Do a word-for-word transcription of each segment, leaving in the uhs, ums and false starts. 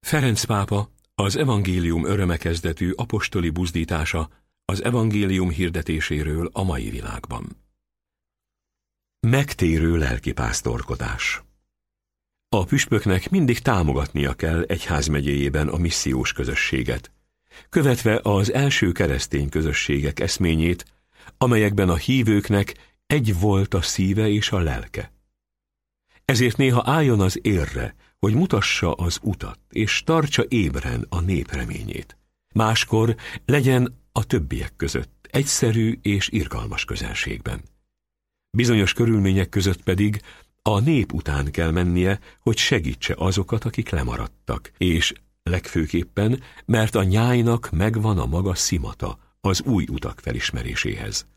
Ferenc pápa az evangélium öröme kezdetű apostoli buzdítása az evangélium hirdetéséről a mai világban. Megtérő lelkipásztorkodás. A püspöknek mindig támogatnia kell egyházmegyéjében a missziós közösséget, követve az első keresztény közösségek eszményét, amelyekben a hívőknek egy volt a szíve és a lelke. Ezért néha álljon az érre, hogy mutassa az utat, és tartsa ébren a nép reményét. Máskor legyen a többiek között egyszerű és irgalmas közelségben. Bizonyos körülmények között pedig a nép után kell mennie, hogy segítse azokat, akik lemaradtak, és legfőképpen, mert a nyájnak megvan a maga szimata az új utak felismeréséhez.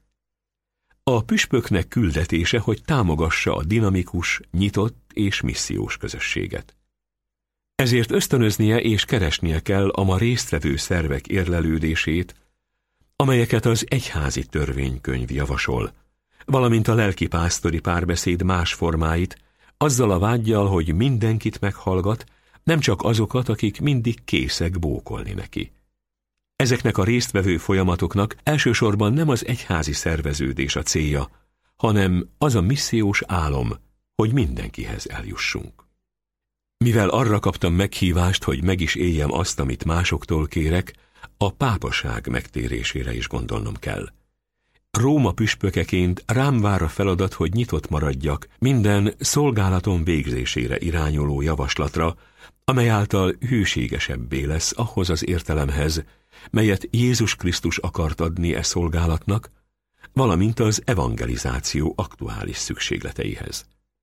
A püspöknek küldetése, hogy támogassa a dinamikus, nyitott és missziós közösséget. Ezért ösztönöznie és keresnie kell a ma résztvevő szervek érlelődését, amelyeket az egyházi törvénykönyv javasol, valamint a lelkipásztori párbeszéd más formáit, azzal a vádtgyal, hogy mindenkit meghallgat, nem csak azokat, akik mindig készek bókolni neki. Ezeknek a résztvevő folyamatoknak elsősorban nem az egyházi szerveződés a célja, hanem az a missziós álom, hogy mindenkihez eljussunk. Mivel arra kaptam meghívást, hogy meg is éljem azt, amit másoktól kérek, a pápaság megtérésére is gondolnom kell. Róma püspökeként rám vár a feladat, hogy nyitott maradjak minden szolgálatom végzésére irányuló javaslatra, amely által hűségesebbé lesz ahhoz az értelemhez, melyet Jézus Krisztus akart adni e szolgálatnak, valamint az evangelizáció aktuális szükségleteihez.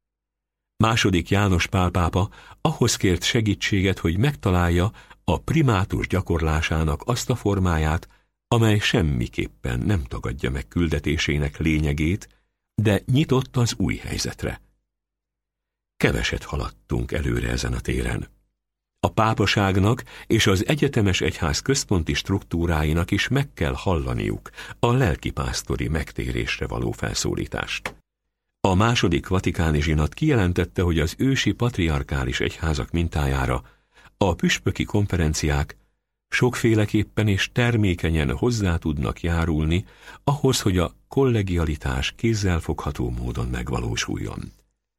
Második János Pál pápa ahhoz kért segítséget, hogy megtalálja a primátus gyakorlásának azt a formáját, amely semmiképpen nem tagadja meg küldetésének lényegét, de nyitott az új helyzetre. Keveset haladtunk előre ezen a téren. A pápaságnak és az egyetemes egyház központi struktúráinak is meg kell hallaniuk a lelkipásztori megtérésre való felszólítást. A második vatikáni zsinat kijelentette, hogy az ősi patriarkális egyházak mintájára a püspöki konferenciák sokféleképpen és termékenyen hozzá tudnak járulni ahhoz, hogy a kollegialitás kézzelfogható módon megvalósuljon.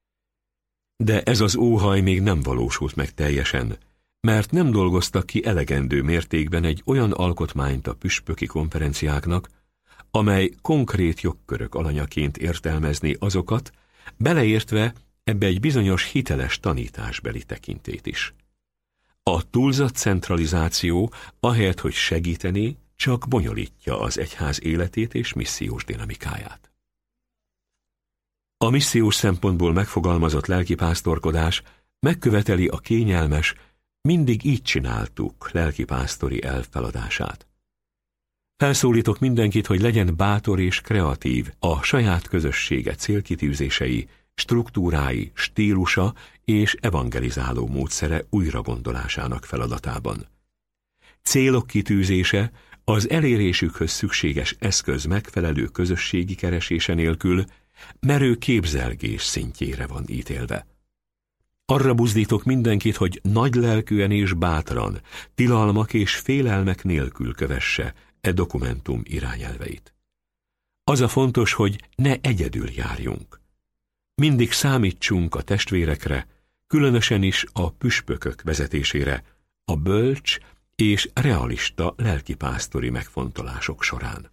De ez az óhaj még nem valósult meg teljesen, mert nem dolgoztak ki elegendő mértékben egy olyan alkotmányt a püspöki konferenciáknak, amely konkrét jogkörök alanyaként értelmezni azokat, beleértve ebbe egy bizonyos hiteles tanításbeli tekintét is. A túlzott centralizáció, ahelyett, hogy segíteni, csak bonyolítja az egyház életét és missziós dinamikáját. A missziós szempontból megfogalmazott lelkipásztorkodás megköveteli a kényelmes, mindig így csináltuk lelkipásztori elv feladását. Felszólítok mindenkit, hogy legyen bátor és kreatív a saját közössége célkitűzései, struktúrái, stílusa és evangelizáló módszere újragondolásának feladatában. Célok kitűzése az elérésükhöz szükséges eszköz megfelelő közösségi keresése nélkül merő képzelgés szintjére van ítélve. Arra buzdítok mindenkit, hogy nagylelkűen és bátran, tilalmak és félelmek nélkül kövesse e dokumentum irányelveit. Az a fontos, hogy ne egyedül járjunk. Mindig számítsunk a testvérekre, különösen is a püspökök vezetésére, a bölcs és realista lelkipásztori megfontolások során.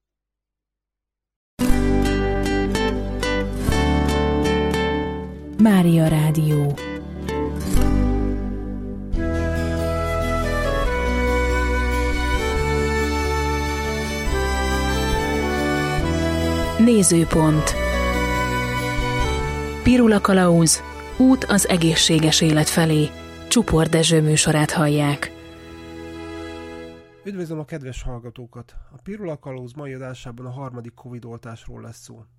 Mária Rádió. Nézőpont. Pirula Kalauz, út az egészséges élet felé. Csupor Dezső műsorát hallják. Üdvözlöm a kedves hallgatókat! A Pirula Kalauz mai adásában a harmadik Covid oltásról lesz szó.